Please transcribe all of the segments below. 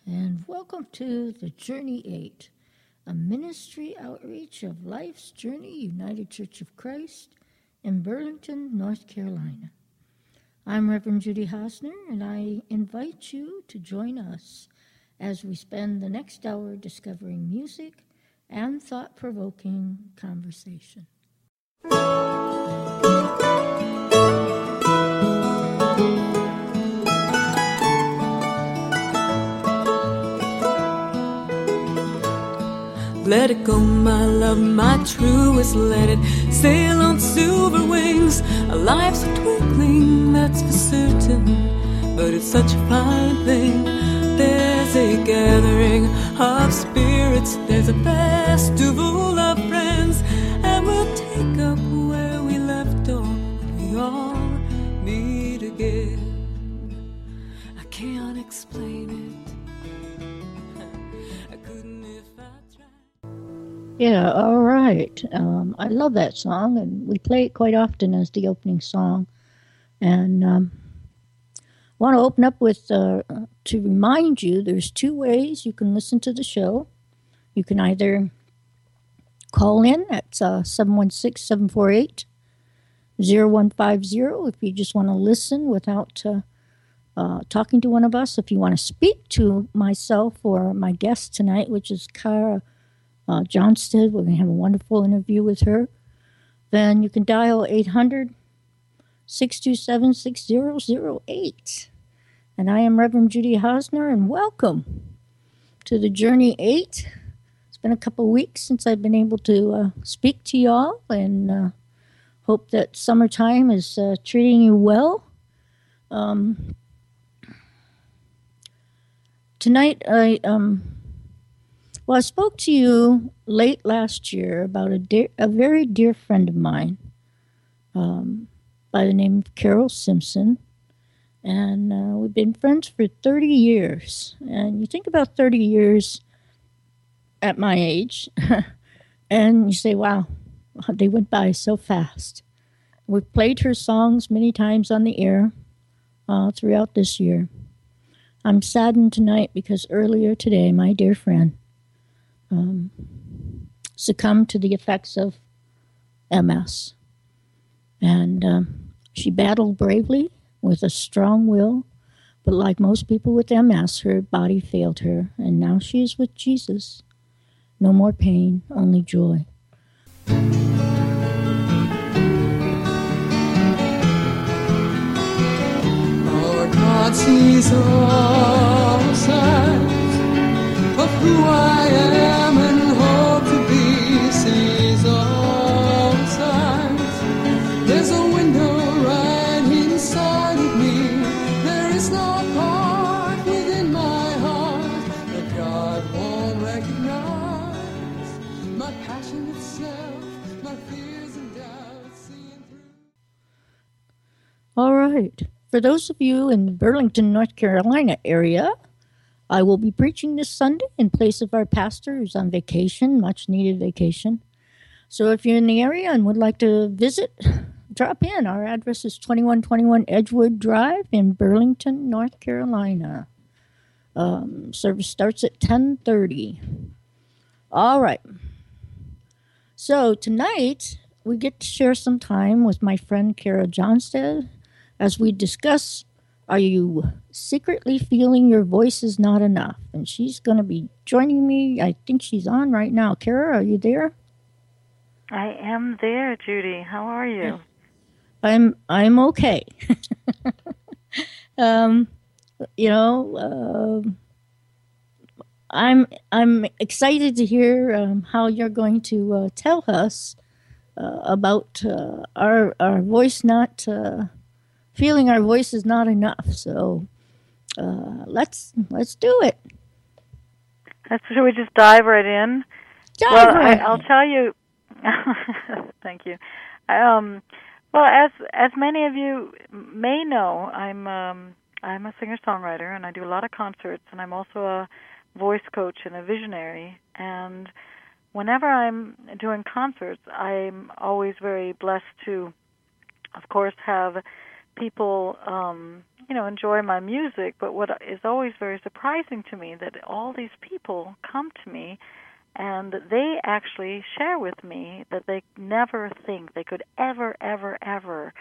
and welcome to the Journey 8, a ministry outreach of Life's Journey United Church of Christ in Burlington, North Carolina. I'm Reverend Judy Hosner, and I invite you to join us as we spend the next hour discovering music and thought-provoking conversation. Let it go, my love, my truest. Let it sail on silver wings. Our lives are twinkling, that's for certain. But it's such a fine thing. There's a gathering of spirits. There's a festival of friends. And we'll take up where we left off. We all meet again. I can't explain it. Yeah, all right. I love that song, and we play it quite often as the opening song. And want to open up with, to remind you, there's two ways you can listen to the show. You can either call in at 716-748-0150 if you just want to listen without talking to one of us. If you want to speak to myself or my guest tonight, which is Kara Johnstead, we're going to have a wonderful interview with her. Then you can dial 800-627-6008. And I am Reverend Judy Hosner, and welcome to the Journey 8. It's been a couple weeks since I've been able to speak to y'all, and hope that summertime is treating you well. Tonight I spoke to you late last year about a very dear friend of mine by the name of Carol Simpson. And we've been friends for 30 years. And you think about 30 years at my age, and you say, wow, they went by so fast. We've played her songs many times on the air throughout this year. I'm saddened tonight because earlier today, my dear friend succumbed to the effects of MS. And she battled bravely with a strong will, but like most people with MS, her body failed her, and now she is with Jesus. No more pain, only joy. Our God sees all sides of who I am and hope to be, sees all sides. There's a window right inside of me. There is no part within my heart that God won't recognize. My passion itself, my fears and doubts seeing through. All right. For those of you in the Burlington, North Carolina area, I will be preaching this Sunday in place of our pastor who's on vacation, much needed vacation. So if you're in the area and would like to visit, drop in. Our address is 2121 Edgewood Drive in Burlington, North Carolina. Service starts at 10:30. All right. So tonight we get to share some time with my friend Kara Johnstead as we discuss, are you secretly feeling your voice is not enough? And she's going to be joining me. I think she's on right now. Kara, are you there? I am there, Judy. How are you? I'm okay. I'm excited to hear how you're going to tell us about our voice not feeling our voice is not enough. So let's do it. Should we just dive right in? I'll tell you. Thank you. Well, as many of you may know, I'm a singer-songwriter, and I do a lot of concerts, and I'm also a voice coach and a visionary. And whenever I'm doing concerts, I'm always very blessed to, of course, have people enjoy my music, but what is always very surprising to me that all these people come to me and they actually share with me that they never think they could ever, ever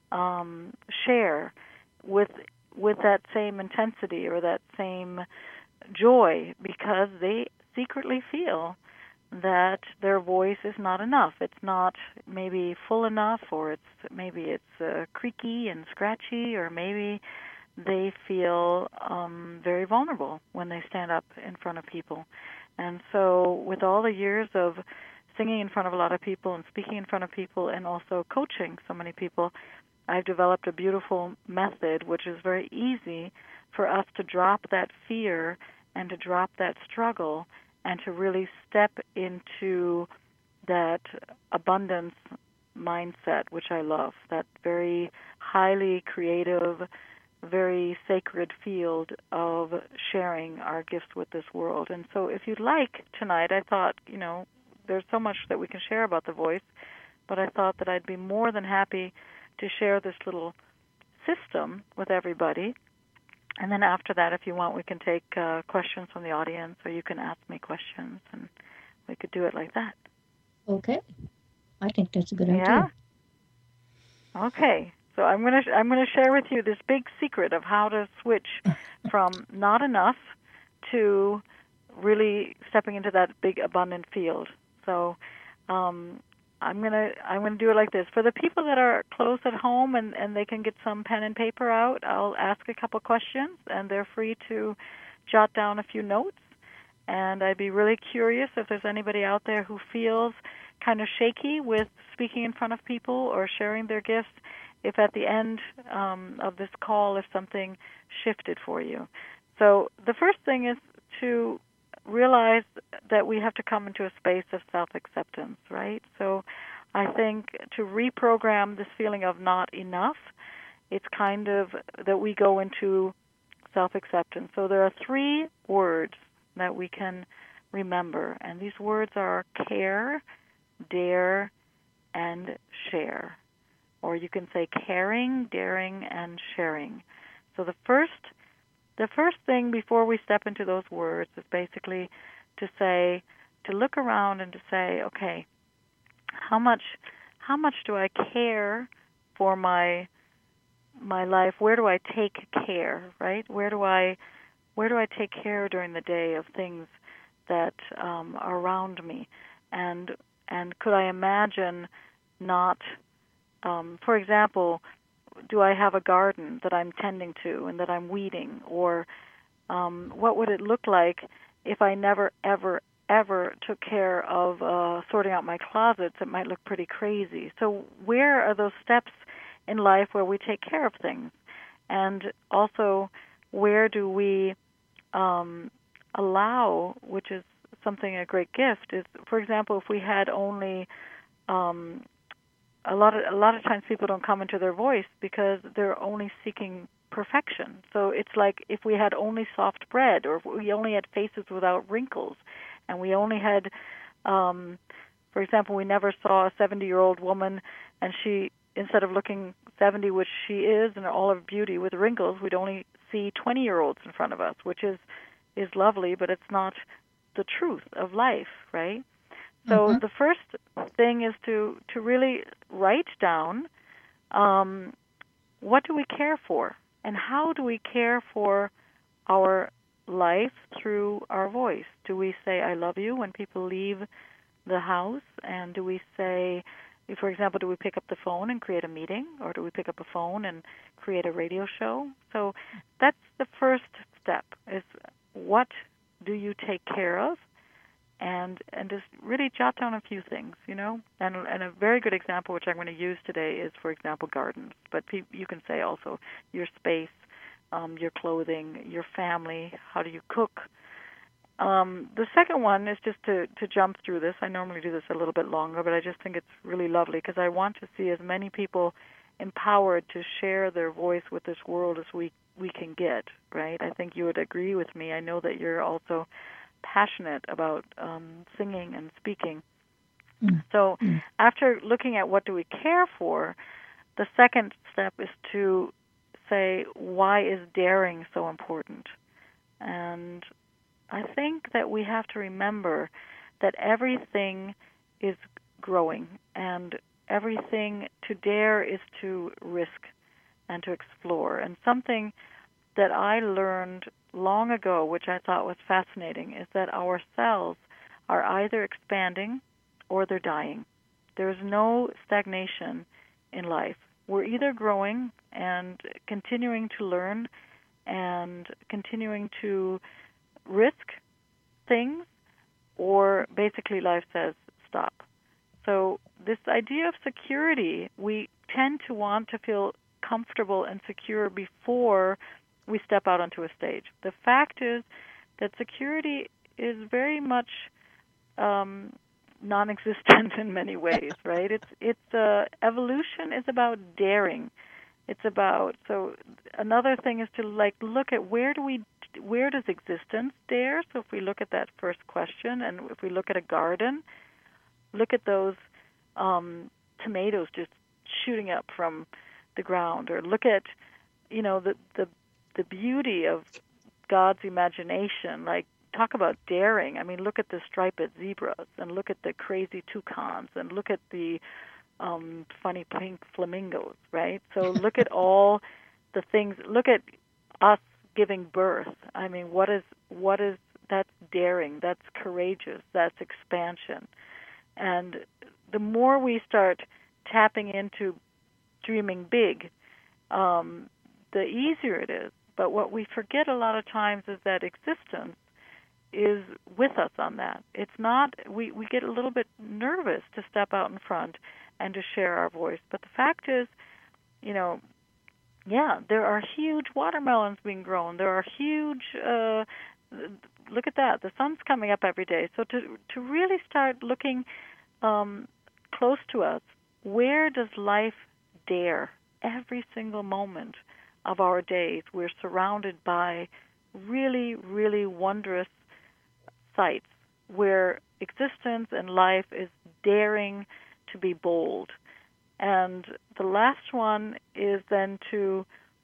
share with that same intensity or that same joy, because they secretly feel that their voice is not enough. It's not maybe full enough, or it's creaky and scratchy, or maybe they feel very vulnerable when they stand up in front of people. And so with all the years of singing in front of a lot of people and speaking in front of people and also coaching so many people, I've developed a beautiful method which is very easy for us to drop that fear and to drop that struggle and to really step into that abundance mindset, which I love, that very highly creative, very sacred field of sharing our gifts with this world. And so if you'd like tonight, I thought, there's so much that we can share about the voice, but I thought that I'd be more than happy to share this little system with everybody. And then after that, if you want, we can take questions from the audience, or you can ask me questions, and we could do it like that. Okay. I think that's a good idea. Okay. So I'm gonna share with you this big secret of how to switch from not enough to really stepping into that big abundant field. So I'm gonna do it like this. For the people that are close at home and they can get some pen and paper out, I'll ask a couple questions, and they're free to jot down a few notes. And I'd be really curious if there's anybody out there who feels kind of shaky with speaking in front of people or sharing their gifts, if at the end of this call, if something shifted for you. So the first thing is to realize that we have to come into a space of self-acceptance, right? So I think to reprogram this feeling of not enough, it's kind of that we go into self-acceptance. So there are 3 words that we can remember, and these words are care, dare, and share. Or you can say caring, daring, and sharing. So the first thing before we step into those words is basically to look around and to say, okay, how much do I care for my life? Where do I take care, right? Where do I take care during the day of things that are around me? And could I imagine not, for example, do I have a garden that I'm tending to and that I'm weeding? Or what would it look like if I never, ever, ever took care of sorting out my closets? It might look pretty crazy. So where are those steps in life where we take care of things? And also, where do we allow, which is a great gift, is, for example, if we had only a lot of times people don't come into their voice because they're only seeking perfection. So it's like if we had only soft bread, or if we only had faces without wrinkles, and we only had, for example, we never saw a 70-year-old woman, and she, instead of looking 70, which she is in all of beauty with wrinkles, we'd only see 20-year-olds in front of us, which is lovely, but it's not the truth of life, right? So the first thing is to really write down what do we care for, and how do we care for our life through our voice. Do we say I love you when people leave the house? And do we say, for example, do we pick up the phone and create a meeting, or do we pick up a phone and create a radio show? So that's the first step, is what do you take care of? And just really jot down a few things, And a very good example, which I'm going to use today, is, for example, gardens. But you can say also your space, your clothing, your family, how do you cook. The second one is just to jump through this. I normally do this a little bit longer, but I just think it's really lovely because I want to see as many people empowered to share their voice with this world as we can get, right? I think you would agree with me. I know that you're also passionate about singing and speaking. So after looking at what do we care for, the second step is to say, why is daring so important? And I think that we have to remember that everything is growing, and everything to dare is to risk and to explore. And something that I learned long ago, which I thought was fascinating, is that our cells are either expanding or they're dying. There's no stagnation in life. We're either growing and continuing to learn and continuing to risk things, or basically life says stop. So this idea of security, we tend to want to feel comfortable and secure before we step out onto a stage. The fact is that security is very much non-existent in many ways, right? Evolution is about daring. It's about, so another thing is to look at where does existence dare? So if we look at that first question, and if we look at a garden, look at those tomatoes just shooting up from the ground, or look at, the beauty of God's imagination. Like, talk about daring. I mean, look at the striped zebras, and look at the crazy toucans, and look at the funny pink flamingos, right? So look at all the things. Look at us giving birth. I mean, what is that's daring, that's courageous, that's expansion. And the more we start tapping into dreaming big, the easier it is. But what we forget a lot of times is that existence is with us on that. It's not, we get a little bit nervous to step out in front and to share our voice. But the fact is, there are huge watermelons being grown. There are huge, look at that, the sun's coming up every day. So to really start looking close to us, where does life dare? Every single moment of our days, we're surrounded by really, really wondrous sights where existence and life is daring to be bold. And the last one is then to,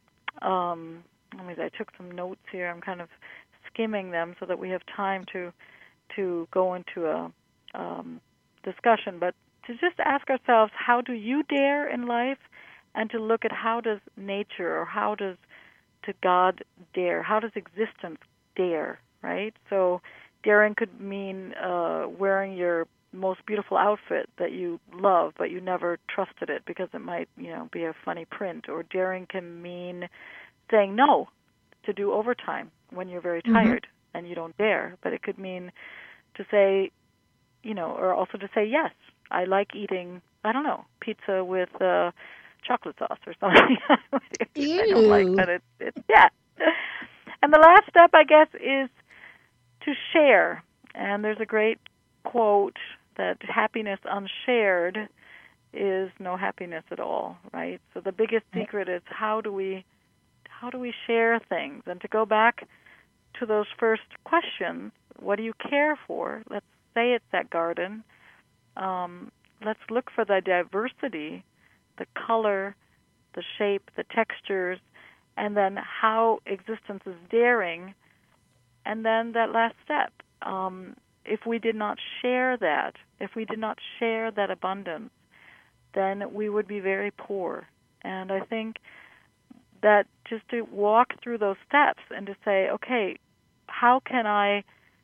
I took some notes here. I'm kind of skimming them so that we have time to go into a discussion. But to just ask ourselves, how do you dare in life? And to look at how does nature, or how does God dare? How does existence dare, right? So daring could mean wearing your most beautiful outfit that you love, but you never trusted it because it might, be a funny print. Or daring can mean saying no to do overtime when you're very tired and you don't dare. But it could mean to say, or also to say yes. I like eating, pizza with chocolate sauce or something. I don't like, but it's yeah. And the last step, I guess, is to share. And there's a great quote that happiness unshared is no happiness at all, right? So the biggest secret is how do we share things? And to go back to those first questions, what do you care for? Let's say it's that garden. Let's look for the diversity, the color, the shape, the textures, and then how existence is daring. And then that last step, if we did not share that, if we did not share that abundance, then we would be very poor. And I think that just to walk through those steps and to say, okay, how can I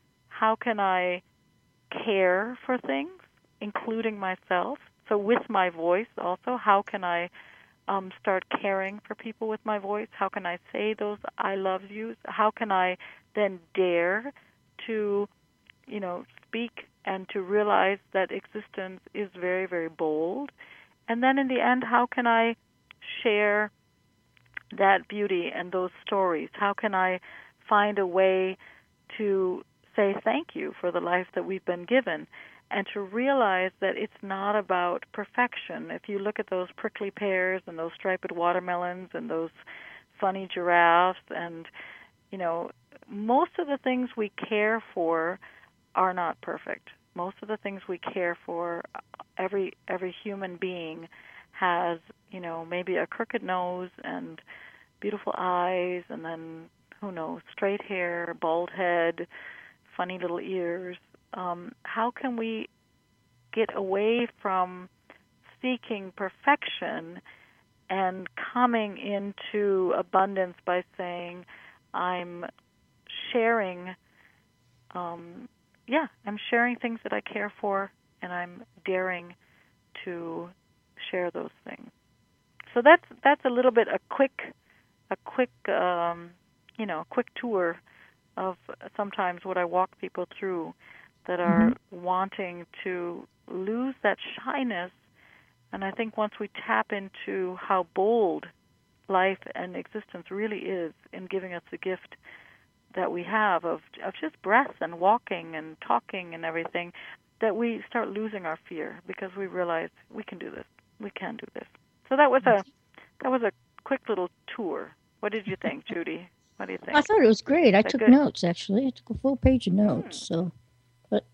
care for things, including myself? So with my voice also, how can I start caring for people with my voice? How can I say those I love yous? How can I then dare to, speak and to realize that existence is very, very bold? And then in the end, how can I share that beauty and those stories? How can I find a way to say thank you for the life that we've been given? And to realize that it's not about perfection. If you look at those prickly pears and those striped watermelons and those funny giraffes, and, most of the things we care for are not perfect. Most of the things we care for, every human being has, maybe a crooked nose and beautiful eyes, and then, who knows, straight hair, bald head, funny little ears. How can we get away from seeking perfection and coming into abundance by saying, I'm sharing, I'm sharing things that I care for, and I'm daring to share those things. So that's a little bit a quick tour of sometimes what I walk people through that are wanting to lose that shyness. And I think once we tap into how bold life and existence really is in giving us the gift that we have of just breath and walking and talking and everything, that we start losing our fear because we realize we can do this. We can do this. So that was a quick little tour. What did you think, Judy? What do you think? I thought it was great. I took notes, actually. I took a full page of notes. So, but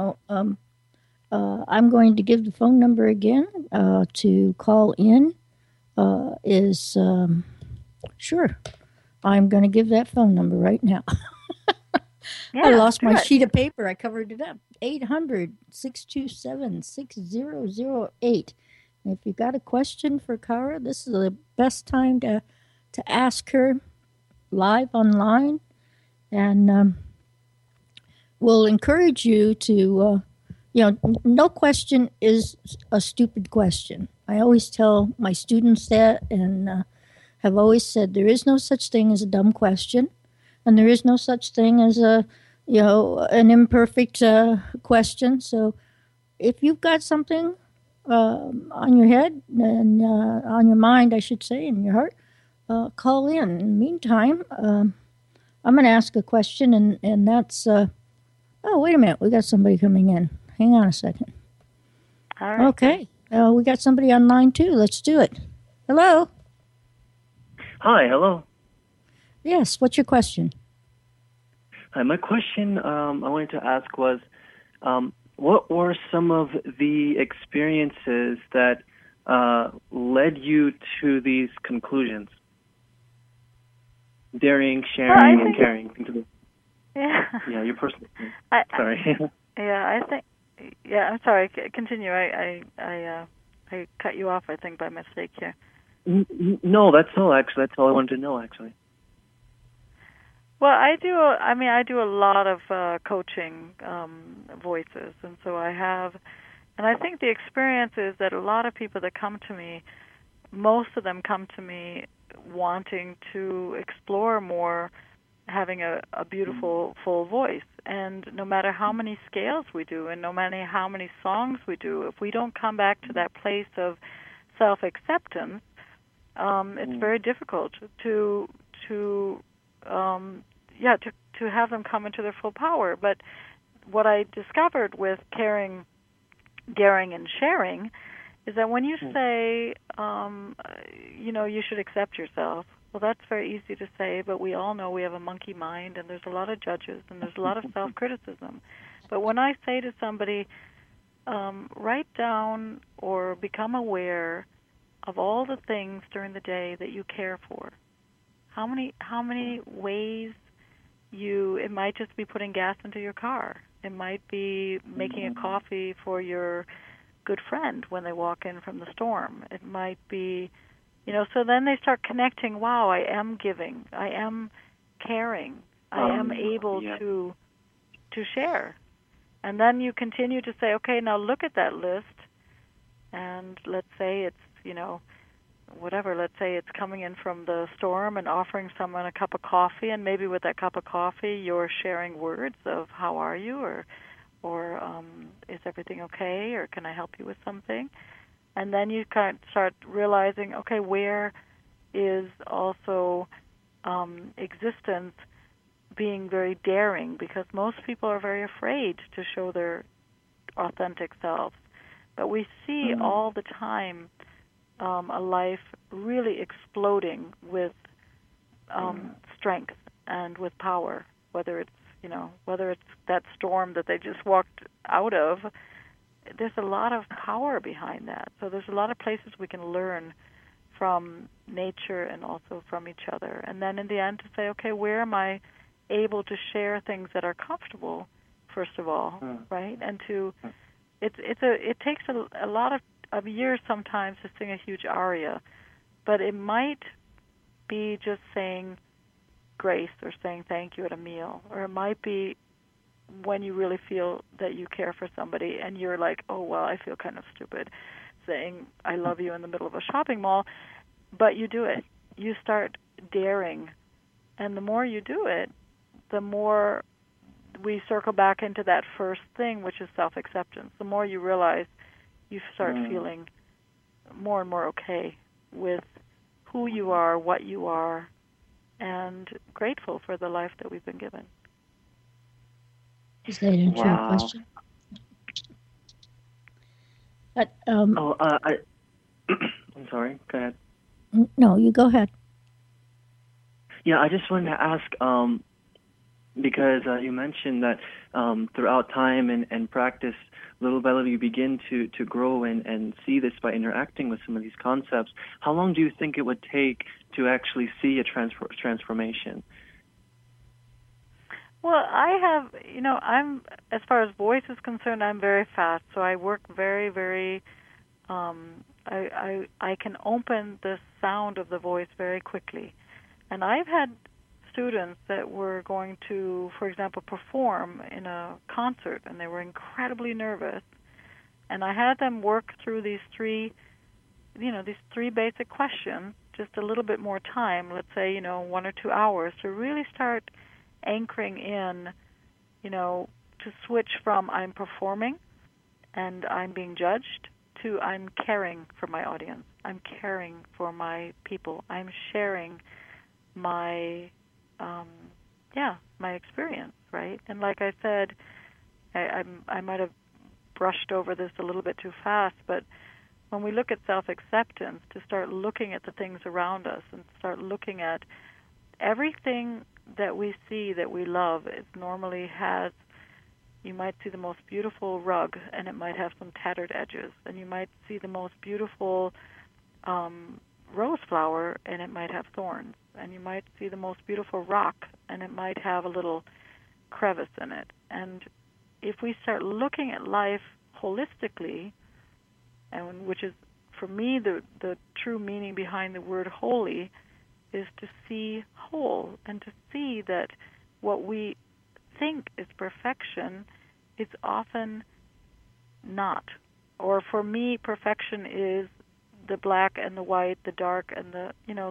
I'm going to give the phone number again to call in. Sure. I'm going to give that phone number right now. I lost my sheet of paper. I covered it up. 800-627-6008. And if you've got a question for Cara, this is the best time to ask her live online. And we'll encourage you to, no question is a stupid question. I always tell my students that, and have always said there is no such thing as a dumb question, and there is no such thing as an imperfect question. So if you've got something on your head and on your mind, I should say, in your heart, call in. In the meantime, I'm going to ask a question, and that's, oh, wait a minute, we got somebody coming in. Hang on a second. All right. Okay, we got somebody on line too. Let's do it. Hello? Hi, hello. Yes, what's your question? Hi, my question I wanted to ask was, what were some of the experiences that led you to these conclusions? Daring, sharing, and caring. Yeah, your personal. Sorry. I'm sorry. Continue. I cut you off, I think, by mistake here. No, that's all. Actually, that's all I wanted to know. Actually. Well, I do a lot of coaching voices, and so I have, and I think the experience is that a lot of people that come to me, most of them come to me wanting to explore more, having a beautiful full voice. And no matter how many scales we do, and no matter how many songs we do, if we don't come back to that place of self-acceptance, it's very difficult to have them come into their full power. But what I discovered with caring, daring, and sharing is that when you say, you should accept yourself, well, that's very easy to say, but we all know we have a monkey mind, and there's a lot of judges, and there's a lot of self-criticism. But when I say to somebody, write down or become aware of all the things during the day that you care for, how many ways it might just be putting gas into your car. It might be making a coffee for your good friend when they walk in from the storm. It might be, so then they start connecting, wow, I am giving, I am caring, I am able to share. And then you continue to say, okay, now look at that list, and let's say it's, let's say it's coming in from the storm and offering someone a cup of coffee, and maybe with that cup of coffee you're sharing words of how are you, or is everything okay, or can I help you with something? And then you kind of start realizing, okay, where is also existence being very daring, because most people are very afraid to show their authentic selves. But we see all the time a life really exploding with strength and with power, whether it's that storm that they just walked out of. There's a lot of power behind that. So there's a lot of places we can learn from nature and also from each other. And then in the end to say, okay, where am I able to share things that are comfortable, first of all, right? And it takes a lot of years sometimes to sing a huge aria, but it might be just saying grace or saying thank you at a meal, or it might be when you really feel that you care for somebody and you're like, oh, well, I feel kind of stupid saying I love you in the middle of a shopping mall, but you do it. You start daring, and the more you do it, the more we circle back into that first thing, which is self-acceptance. The more you realize, you start feeling more and more okay with who you are, what you are, and grateful for the life that we've been given. Does that answer your question? I'm sorry. Go ahead. No, you go ahead. Yeah, I just wanted to ask, because you mentioned that throughout time and practice, little by little you begin to grow and see this by interacting with some of these concepts. How long do you think it would take to actually see a transformation? Well, I have, I'm, as far as voice is concerned, I'm very fast. So I work very, very, I can open the sound of the voice very quickly. And I've had students that were going to, for example, perform in a concert, and they were incredibly nervous. And I had them work through these three basic questions, just a little bit more time, let's say, 1 or 2 hours, to really start anchoring in, to switch from I'm performing and I'm being judged to I'm caring for my audience. I'm caring for my people. I'm sharing my my experience, right? And like I said, I might have brushed over this a little bit too fast, but when we look at self-acceptance, to start looking at the things around us and start looking at everything that we see that we love, it normally has, you might see the most beautiful rug and it might have some tattered edges, and you might see the most beautiful rose flower and it might have thorns, and you might see the most beautiful rock and it might have a little crevice in it. And if we start looking at life holistically, and which is for me the true meaning behind the word holy, is to see whole and to see that what we think is perfection is often not. Or for me, perfection is the black and the white, the dark and the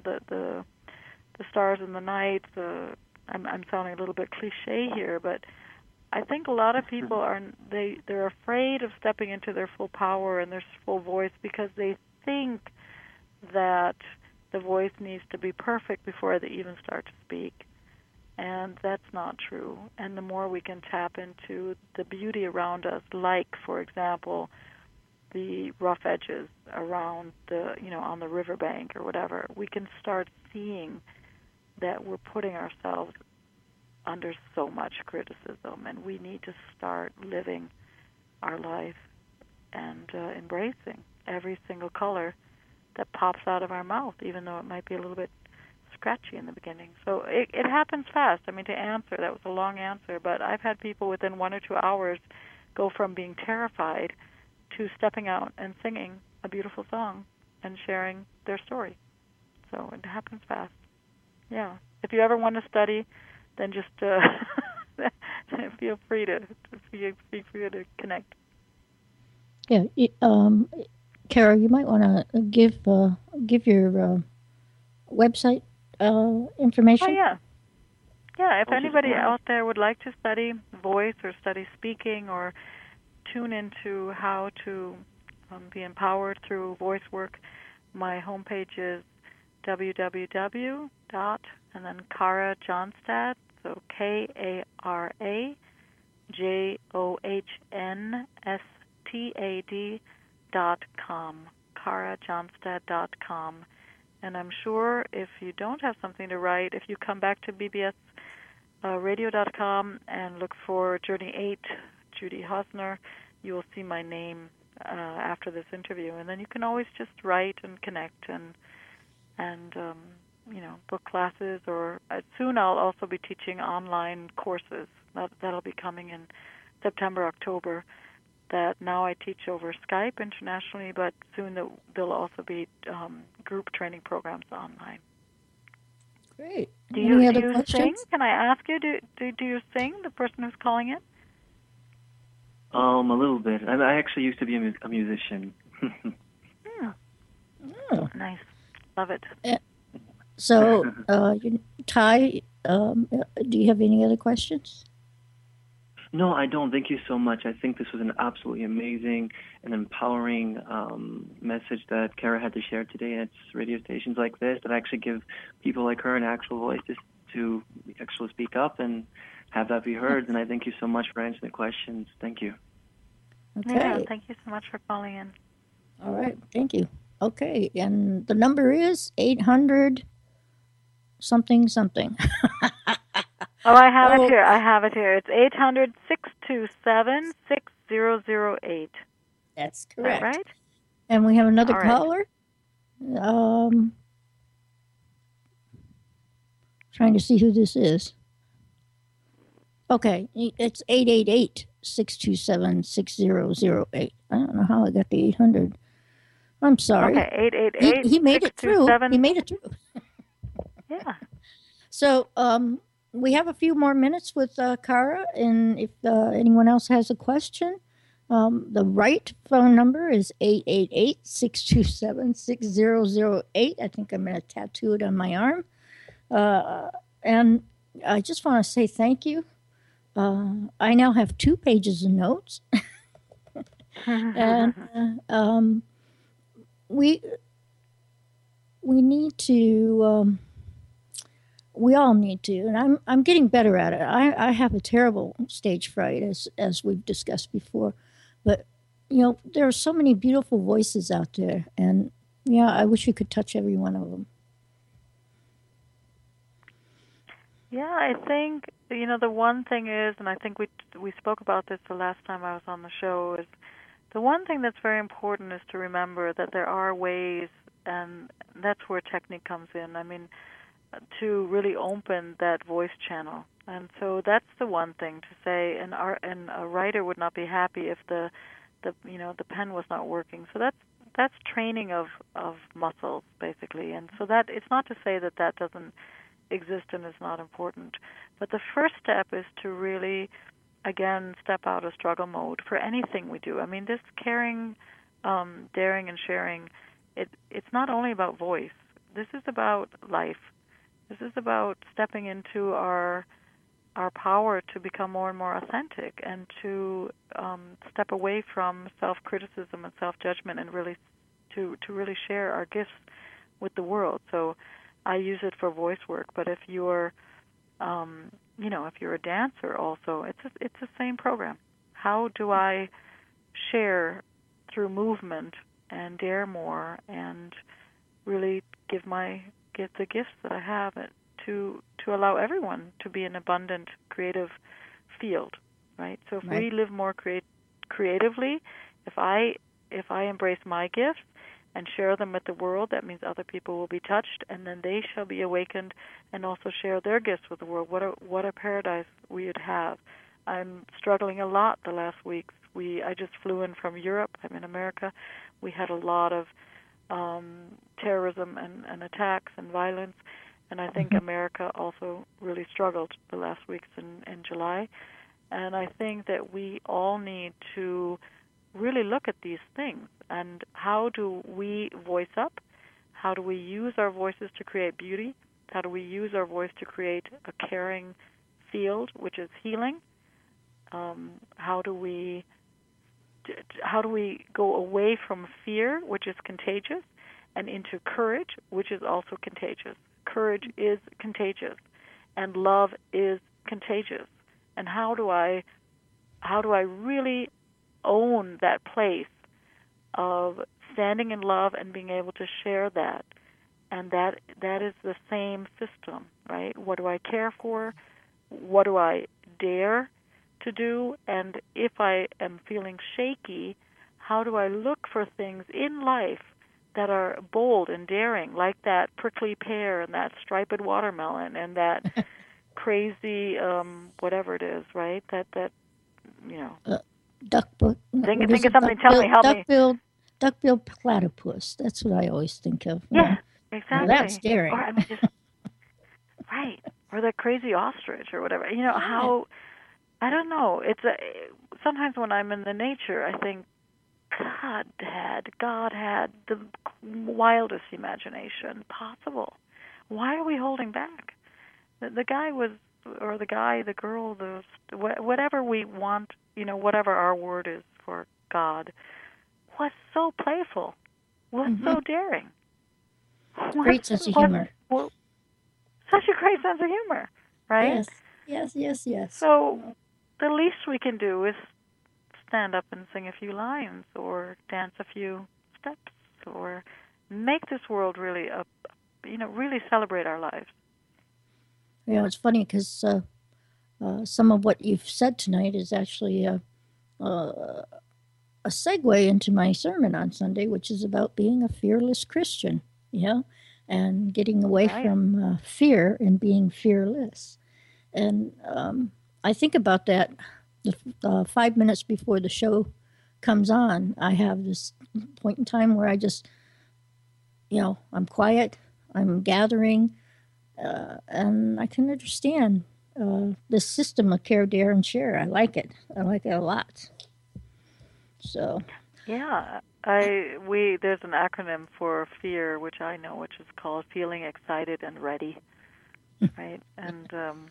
the stars in the night. I'm sounding a little bit cliche here, but I think a lot of people they're afraid of stepping into their full power and their full voice because they think that the voice needs to be perfect before they even start to speak. And that's not true. And the more we can tap into the beauty around us, like, for example, the rough edges around on the riverbank or whatever, we can start seeing that we're putting ourselves under so much criticism, and we need to start living our life and embracing every single color that pops out of our mouth, even though it might be a little bit scratchy in the beginning. So it happens fast. I mean, to answer, that was a long answer, but I've had people within 1 or 2 hours go from being terrified to stepping out and singing a beautiful song and sharing their story. So it happens fast. Yeah. If you ever want to study, then just feel free to connect. Yeah. Kara, you might want to give your website information. Oh, yeah. Yeah, if anybody out there would like to study voice or study speaking or tune into how to be empowered through voice work, my homepage is www. and then Kara Johnstad, so KaraJohnstad.com, KaraJohnstad.com. And I'm sure if you don't have something to write, if you come back to bbsradio.com and look for Journey 8, Judy Hosner, you will see my name after this interview. And then you can always just write and connect and and book classes, or soon I'll also be teaching online courses. That'll be coming in September, October. That now I teach over Skype internationally, but soon there'll also be group training programs online. Great. Do Any you other sing? questions? Can I ask you, do you sing, the person who's calling in? A little bit. I actually used to be a musician. Oh. Nice. Love it. So, Ty, do you have any other questions? No, I don't. Thank you so much. I think this was an absolutely amazing and empowering message that Kara had to share today. And it's radio stations like this that actually give people like her an actual voice to actually speak up and have that be heard. And I thank you so much for answering the questions. Thank you. Okay. Yeah, thank you so much for calling in. All right. Thank you. Okay. And the number is 800 something something. Oh, I have it here. It's 800-627-6008. That's correct. Is that right? And we have another All right. caller. Trying to see who this is. Okay, it's 888-627-6008. I don't know how I got the 800. I'm sorry. Okay, 888. He made it through. He made it through. Yeah. So we have a few more minutes with Kara, and if anyone else has a question, the right phone number is 888-627-6008. I think I'm going to tattoo it on my arm. And I just want to say thank you. I now have 2 pages of notes. And we need to... we all need to, and I'm getting better at it. I have a terrible stage fright, as we've discussed before, but there are so many beautiful voices out there, and I wish you could touch every one of them. Yeah, I think the one thing is, and I think we spoke about this the last time I was on the show, is the one thing that's very important is to remember that there are ways, and that's where technique comes in. I mean, to really open that voice channel. And so that's the one thing to say, and a writer would not be happy if the pen was not working. So that's training of muscles, basically. And so that it's not to say that doesn't exist and is not important. But the first step is to really, again, step out of struggle mode for anything we do. I mean, this caring, daring, and sharing, it's not only about voice. This is about life. This is about stepping into our power to become more and more authentic, and to step away from self-criticism and self-judgment, and really to really share our gifts with the world. So I use it for voice work, but if you're if you're a dancer also, it's the same program. How do I share through movement and dare more, and really give the gifts that I have to allow everyone to be an abundant creative field, right? So if we live more creatively, if I embrace my gifts and share them with the world, that means other people will be touched, and then they shall be awakened and also share their gifts with the world. What a paradise we would have. I'm struggling a lot the last weeks. I just flew in from Europe. I'm in America. We had a lot of terrorism and attacks and violence, and I think America also really struggled the last weeks in July. And I think that we all need to really look at these things, and how do we voice up? How do we use our voices to create beauty? How do we use our voice to create a caring field, which is healing? How do we go away from fear, which is contagious, and into courage, which is also contagious? Courage is contagious, and love is contagious. And how do I really own that place of standing in love and being able to share that? And that is the same system, right? What do I care for? What do I dare to do? And if I am feeling shaky, how do I look for things in life that are bold and daring, like that prickly pear and that striped watermelon and that crazy whatever it is, right? That you know. Duckbill. Think of something. Tell me. Help me. Duckbill platypus. That's what I always think of. Yeah, exactly. Well, that's daring. Or I mean, just right. Or that crazy ostrich or whatever. You know how. I don't know. Sometimes when I'm in the nature, I think God had the wildest imagination possible. Why are we holding back? The guy was, or the guy, the girl, whatever we want, whatever our word is for God, was so playful, was so daring. Great sense of humor. Such a great sense of humor, right? Yes. So the least we can do is stand up and sing a few lines or dance a few steps or make this world really really celebrate our lives. It's funny because some of what you've said tonight is actually a segue into my sermon on Sunday, which is about being a fearless Christian, and getting away from fear and being fearless. And I think about that 5 minutes before the show comes on. I have this point in time where I just, I'm quiet, I'm gathering, and I can understand the system of care, dare, and share. I like it. I like it a lot. So. Yeah, there's an acronym for fear, which I know, which is called feeling excited and ready, right? And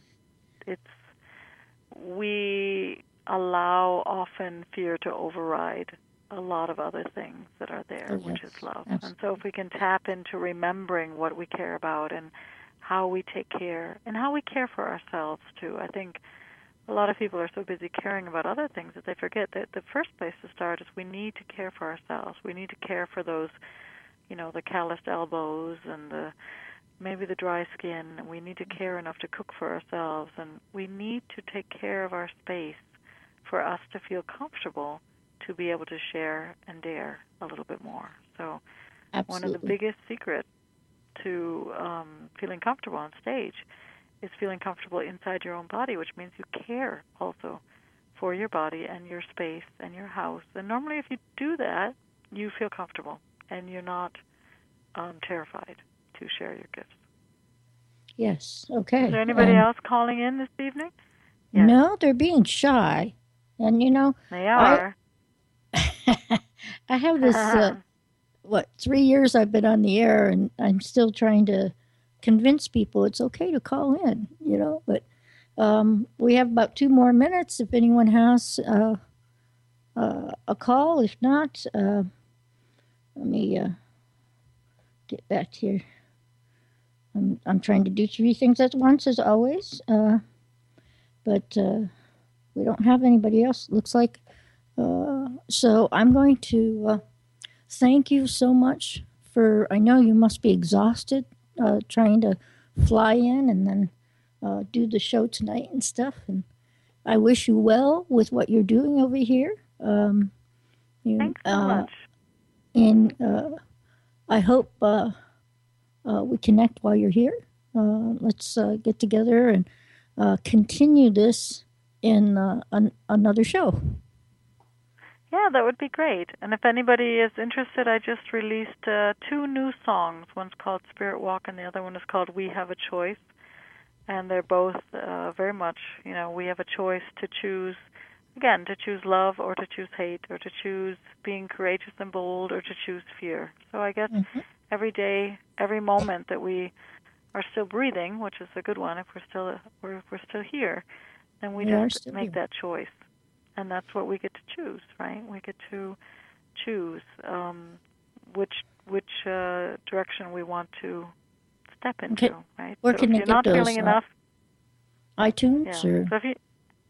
we allow often fear to override a lot of other things that are there, which is love. Absolutely. And so if we can tap into remembering what we care about and how we take care and how we care for ourselves too. I think a lot of people are so busy caring about other things that they forget that the first place to start is we need to care for ourselves. We need to care for those, the calloused elbows and maybe the dry skin. We need to care enough to cook for ourselves, and we need to take care of our space for us to feel comfortable to be able to share and dare a little bit more. So One of the biggest secrets to feeling comfortable on stage is feeling comfortable inside your own body, which means you care also for your body and your space and your house. And normally if you do that, you feel comfortable and you're not terrified to share your gifts. Yes, okay. Is there anybody else calling in this evening? Yes. No, they're being shy. And, they are. I have this, 3 years I've been on the air, and I'm still trying to convince people it's okay to call in, but we have about 2 more minutes if anyone has a call. If not, let me get back here. I'm trying to do 3 things at once, as always, but we don't have anybody else, looks like. So I'm going to thank you so much I know you must be exhausted trying to fly in and then do the show tonight and stuff. And I wish you well with what you're doing over here. Thanks so much. And I hope we connect while you're here. Let's get together and continue this in another show. Yeah, that would be great. And if anybody is interested, I just released 2 new songs. One's called Spirit Walk and the other one is called We Have a Choice. And they're both very much, we have a choice to choose, again, to choose love or to choose hate or to choose being courageous and bold or to choose fear. So I guess every day, every moment that we are still breathing, which is a good one if we're still here, then we just make that choice. And that's what we get to choose, right? We get to choose which direction we want to step into, right? Where can if you're not feeling enough, iTunes? Yeah. Or? So if you,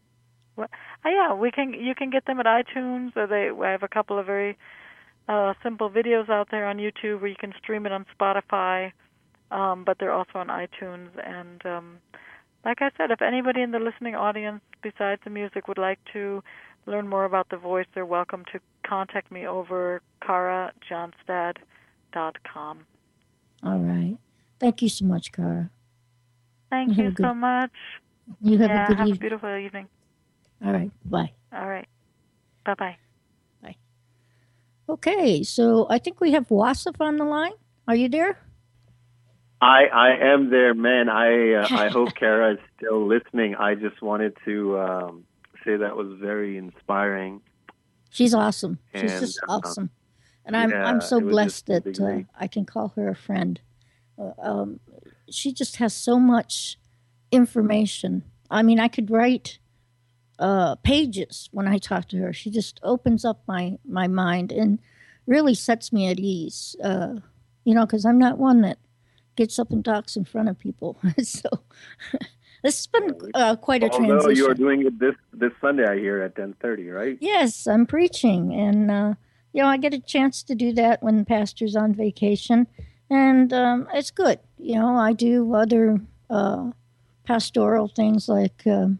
you can get them at iTunes. Or I have a couple of very simple videos out there on YouTube where you can stream it on Spotify, but they're also on iTunes. And like I said, if anybody in the listening audience besides the music would like to learn more about the voice, they're welcome to contact me over karajohnstad.com. www.karaweber.com. All right. Thank you so much, Kara. Thank you so much. You have a good evening. A beautiful evening. All right. Bye. All right. Bye-bye. Bye. Okay, so I think we have Wasif on the line. Are you there? I am there, man. I hope Kara is still listening. I just wanted to say that was very inspiring. She's awesome. She's just awesome, and I'm so blessed that I can call her a friend. She just has so much information. I mean, I could write pages when I talk to her. She just opens up my mind and really sets me at ease. Because I'm not one that gets up and talks in front of people. So this has been quite a transition. Although you're doing it this Sunday, I hear, at 10:30, right? Yes, I'm preaching, and I get a chance to do that when the pastor's on vacation, and it's good. I do other pastoral things like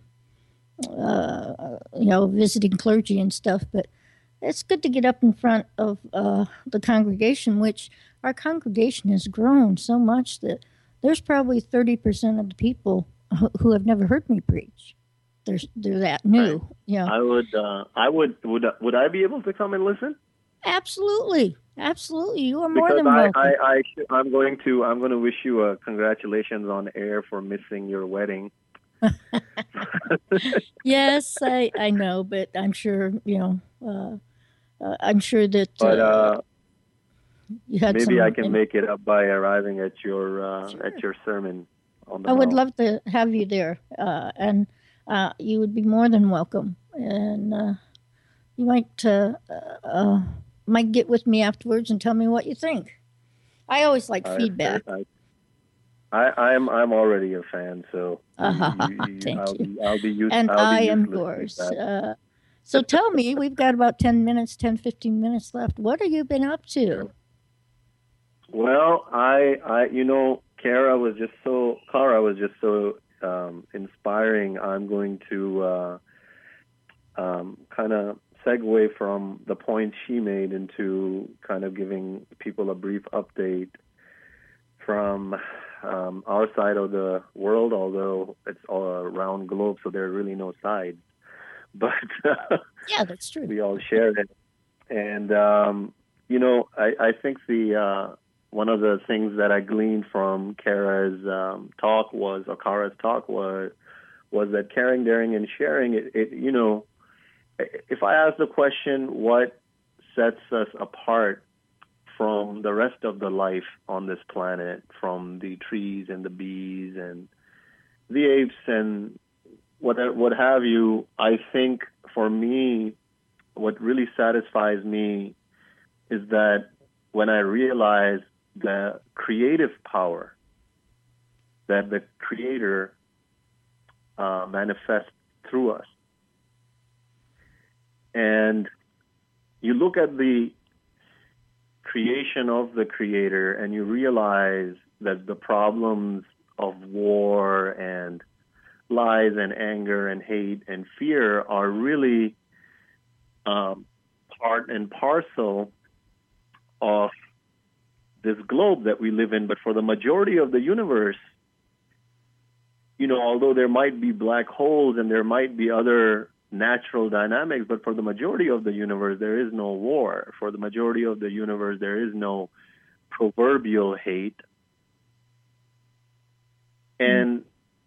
visiting clergy and stuff, but it's good to get up in front of the congregation, which our congregation has grown so much that there's probably 30% of the people who have never heard me preach. They're that new. Right. Yeah. Would I be able to come and listen? Absolutely. You are more than welcome. I'm going to wish you congratulations on air for missing your wedding. Yes, I know, but I'm sure I'm sure that. But you had maybe I can make it up by arriving at your sermon on the. I would love to have you there, and you would be more than welcome. And you might get with me afterwards and tell me what you think. I always like feedback. I'm already a fan, so thank you. I'll be used. And I am yours. So tell me, we've got about 10, 15 minutes left. What have you been up to? Well, Kara was just so inspiring. I'm going to kind of segue from the point she made into kind of giving people a brief update from our side of the world, although it's all a round globe, so there are really no sides. But yeah, that's true. We all share it. And, I think one of the things that I gleaned from Kara's talk was that caring, daring, and sharing, if I ask the question, what sets us apart from the rest of the life on this planet, from the trees and the bees and the apes and what have you, I think for me, what really satisfies me is that when I realize the creative power that the Creator manifests through us. And you look at the creation of the Creator and you realize that the problems of war and lies and anger and hate and fear are really part and parcel of this globe that we live in. But for the majority of the universe, although there might be black holes and there might be other natural dynamics, but for the majority of the universe, there is no war. For the majority of the universe, there is no proverbial hate. And,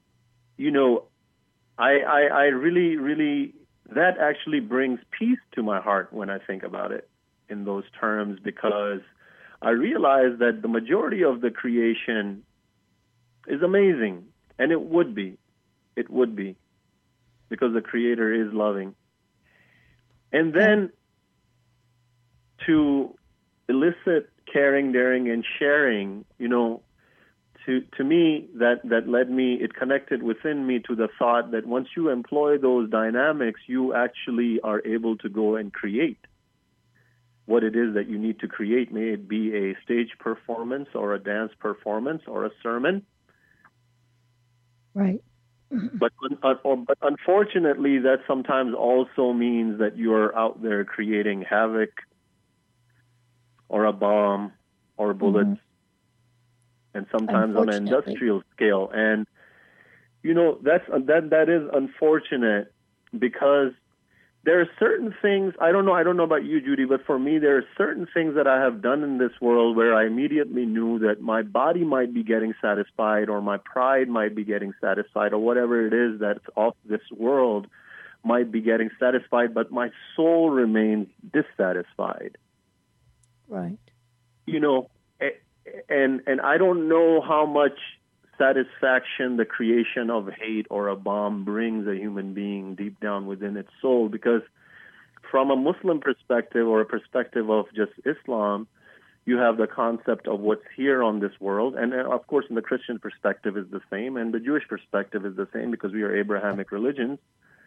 I really, really, that actually brings peace to my heart when I think about it in those terms, because I realize that the majority of the creation is amazing, and it would be, because the Creator is loving. And then to elicit caring, daring, and sharing, to me, that led me, it connected within me to the thought that once you employ those dynamics, you actually are able to go and create what it is that you need to create. May it be a stage performance or a dance performance or a sermon. Right. But unfortunately, that sometimes also means that you're out there creating havoc or a bomb or bullets, and sometimes on an industrial scale. And that is unfortunate, because there are certain things, I don't know about you, Judy, but for me, there are certain things that I have done in this world where I immediately knew that my body might be getting satisfied, or my pride might be getting satisfied, or whatever it is that's off this world might be getting satisfied, but my soul remains dissatisfied. Right. And I don't know how much satisfaction the creation of hate or a bomb brings a human being deep down within its soul, because from a Muslim perspective, or a perspective of just Islam, you have the concept of what's here on this world, and of course in the Christian perspective is the same, and the Jewish perspective is the same, because we are Abrahamic religions.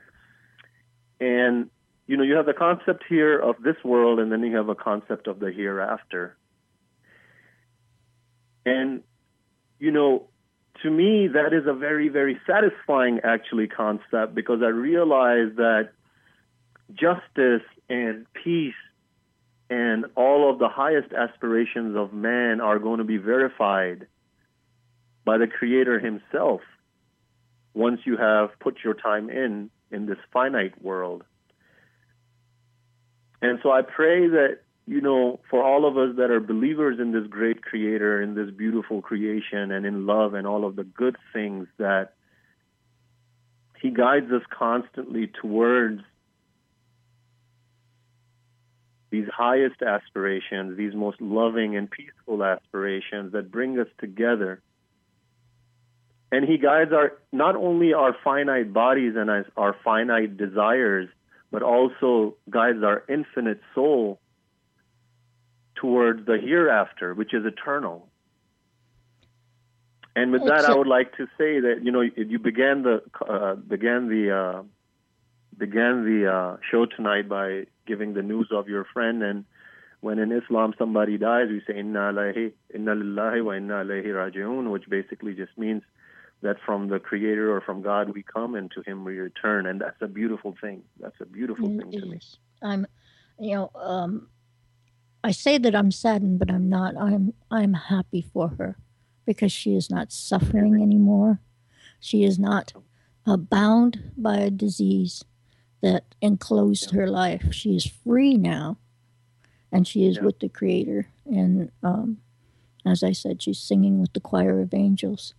And you have the concept here of this world, and then you have a concept of the hereafter. And to me, that is a very, very satisfying, actually, concept, because I realize that justice and peace and all of the highest aspirations of man are going to be verified by the Creator himself once you have put your time in this finite world. And so I pray that, for all of us that are believers in this great Creator, in this beautiful creation, and in love and all of the good things, that He guides us constantly towards these highest aspirations, these most loving and peaceful aspirations that bring us together. And He guides not only our finite bodies and our finite desires, but also guides our infinite soul towards the hereafter, which is eternal. And with that, I would like to say that you began the show tonight by giving the news of your friend, and when in Islam somebody dies, we say inna lillahi wa inna ilayhi raji'un, which basically just means that from the Creator or from God we come, and to Him we return, and that's a beautiful thing. That's a beautiful thing to me. I say that I'm saddened, but I'm not. I'm happy for her, because she is not suffering anymore. She is not bound by a disease that enclosed her life. She is free now, and she is with the Creator. And as I said, she's singing with the choir of angels.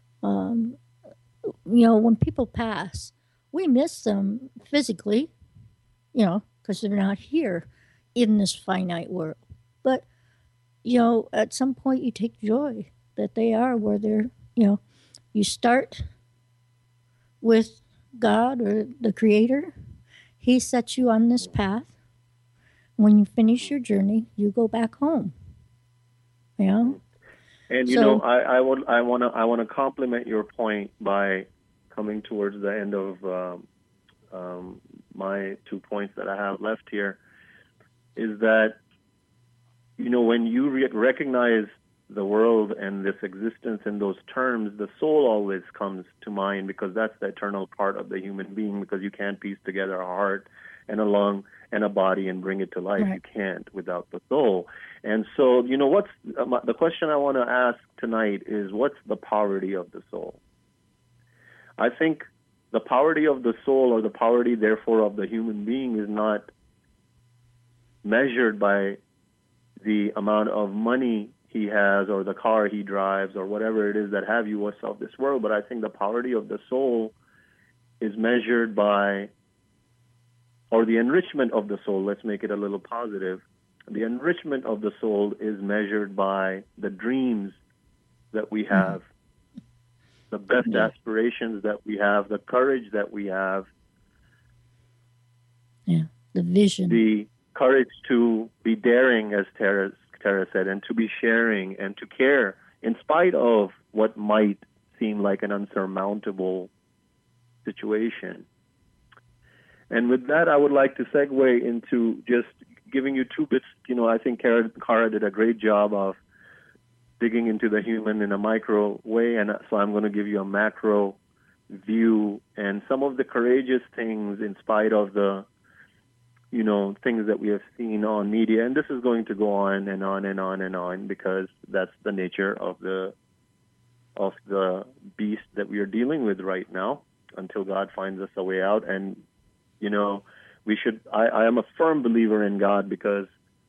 When people pass, we miss them physically, because they're not here in this finite world. But, at some point you take joy that they are where they're, you start with God or the Creator. He sets you on this path. When you finish your journey, you go back home. And I want to compliment your point by coming towards the end of my 2 points that I have left here, is that when you recognize the world and this existence in those terms, the soul always comes to mind, because that's the eternal part of the human being, because you can't piece together a heart and a lung and a body and bring it to life. Right. You can't without the soul. And so, what's the question I want to ask tonight is, what's the poverty of the soul? I think the poverty of the soul, or the poverty, therefore, of the human being, is not measured by the amount of money he has, or the car he drives, or whatever it is that have you what's of this world. But I think the poverty of the soul is measured by, or the enrichment of the soul, let's make it a little positive. The enrichment of the soul is measured by the dreams that we have, the best aspirations that we have, the courage that we have. Yeah, the vision. The courage to be daring, as Tara said, and to be sharing and to care in spite of what might seem like an unsurmountable situation. And with that, I would like to segue into just giving you 2 bits. I think Kara did a great job of digging into the human in a micro way, and so I'm going to give you a macro view and some of the courageous things in spite of the things that we have seen on media, and this is going to go on and on and on and on, because that's the nature of the beast that we are dealing with right now, until God finds us a way out. And we should. I am a firm believer in God, because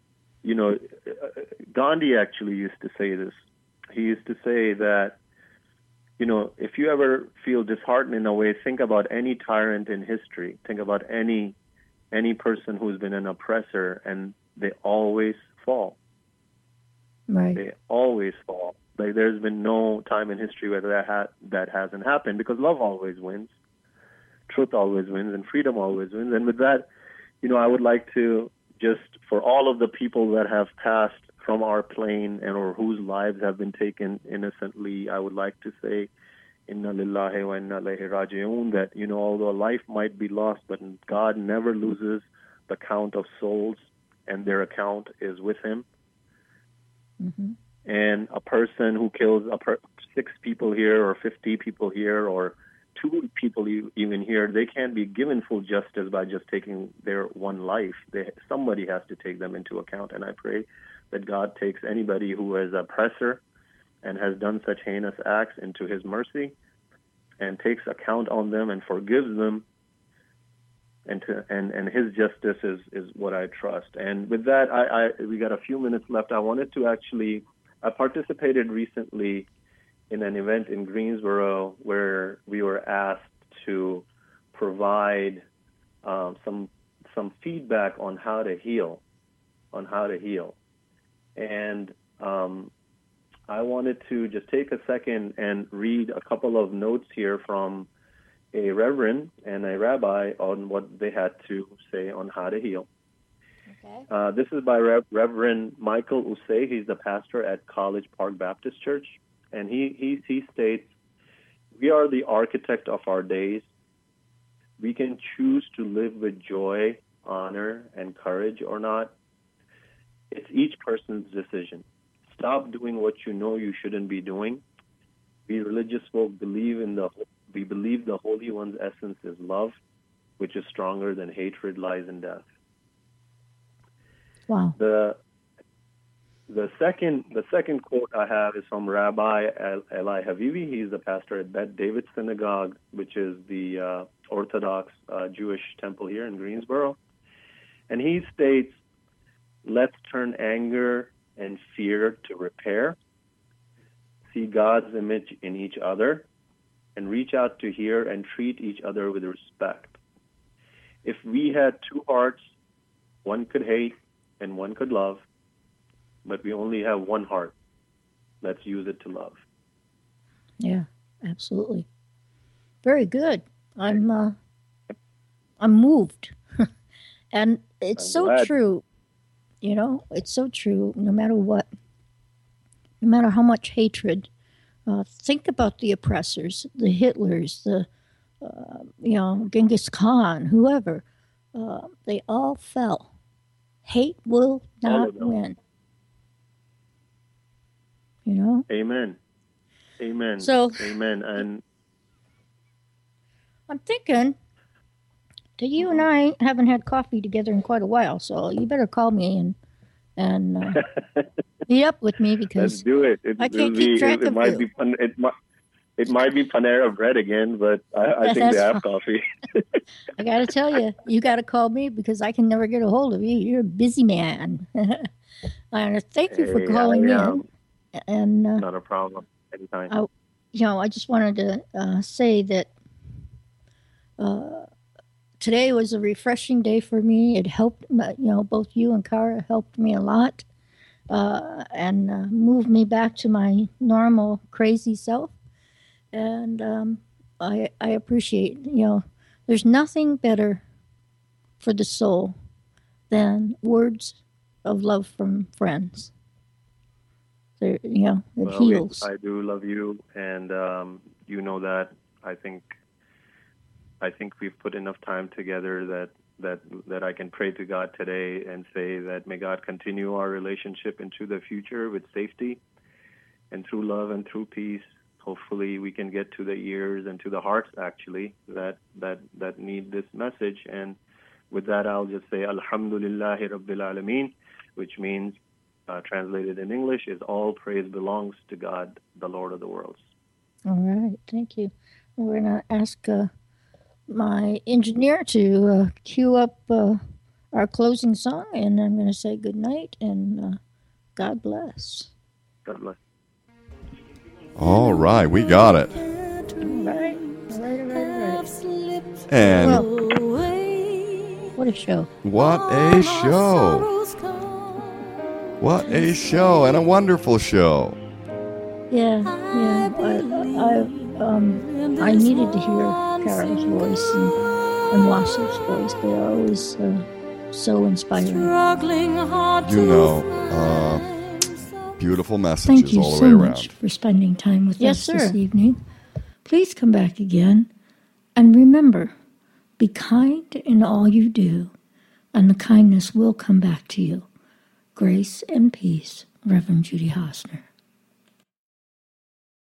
Gandhi actually used to say this. He used to say that, if you ever feel disheartened in a way, think about any tyrant in history. Think about any person who's been an oppressor, and they always fall. Right. They always fall. Like, there's been no time in history where that hasn't happened, because love always wins, truth always wins, and freedom always wins. And with that, I would like to just, for all of the people that have passed from our plane or whose lives have been taken innocently, I would like to say, Inna lillahi wa inna ilayhi raji'un, that, although life might be lost, but God never loses the count of souls, and their account is with Him. Mm-hmm. And a person who kills 6 people here, or 50 people here, or 2 people even here, they can't be given full justice by just taking their one life. Somebody has to take them into account, and I pray that God takes anybody who is oppressor and has done such heinous acts into His mercy, and takes account on them and forgives them, and His justice is what I trust. And with that, we got a few minutes left. I wanted to I participated recently in an event in Greensboro where we were asked to provide some feedback on how to heal, and I wanted to just take a second and read a couple of notes here from a reverend and a rabbi on what they had to say on how to heal. Okay. This is by Reverend Michael Usay. He's the pastor at College Park Baptist Church. And he states, "We are the architect of our days. We can choose to live with joy, honor, and courage or not. It's each person's decision. Stop doing what you know you shouldn't be doing. We religious folk believe the Holy One's essence is love, which is stronger than hatred, lies, and death." Wow. The second quote I have is from Rabbi Eli Havivi. He's the pastor at Bet David Synagogue, which is the Orthodox Jewish temple here in Greensboro. And he states, "Let's turn anger and fear to repair, see God's image in each other, and reach out to hear and treat each other with respect. If we had 2 hearts, one could hate and one could love, but we only have 1 heart. Let's use it to love." Yeah, absolutely. Very good. I'm moved. And it's I'm so glad. true. It's so true. No matter what, no matter how much hatred, think about the oppressors, the Hitlers, the Genghis Khan, whoever. They all fell. Hate will All not of them. win. Amen. Amen. So- Amen. And I'm thinking that you and I haven't had coffee together in quite a while, so you better call me and meet up with me, let's because do it. I can't keep track it of might you. be fun. It might be Panera Bread again, but I think That's they have fine. coffee. I got to tell you, you got to call me, because I can never get a hold of you. You're a busy man. And thank you for Hey, calling in. And Not a problem. Anytime. I just wanted to say that today was a refreshing day for me. It helped, both you and Kara helped me a lot, and moved me back to my normal crazy self. And I appreciate, there's nothing better for the soul than words of love from friends. It heals. I do love you, and you know that. I think we've put enough time together that I can pray to God today and say that may God continue our relationship into the future with safety and through love and through peace. Hopefully we can get to the ears and to the hearts, actually, that need this message, and with that, I'll just say Alhamdulillahi Rabbil Alameen, which means, translated in English, is all praise belongs to God, the Lord of the worlds. All right, thank you. We're going to ask my engineer to cue up our closing song, and I'm going to say good night and God bless. God bless. All right, we got it. All right. And what a show. What a show. What a show, and a wonderful show. Yeah. I needed to hear Carol's voice and Wasser's voice. They're always so inspiring. Beautiful messages Thank you all the so way much around. for spending time with Yes, us sir. this evening. Please come back again. And remember, be kind in all you do, and the kindness will come back to you. Grace and peace, Reverend Judy Hosner.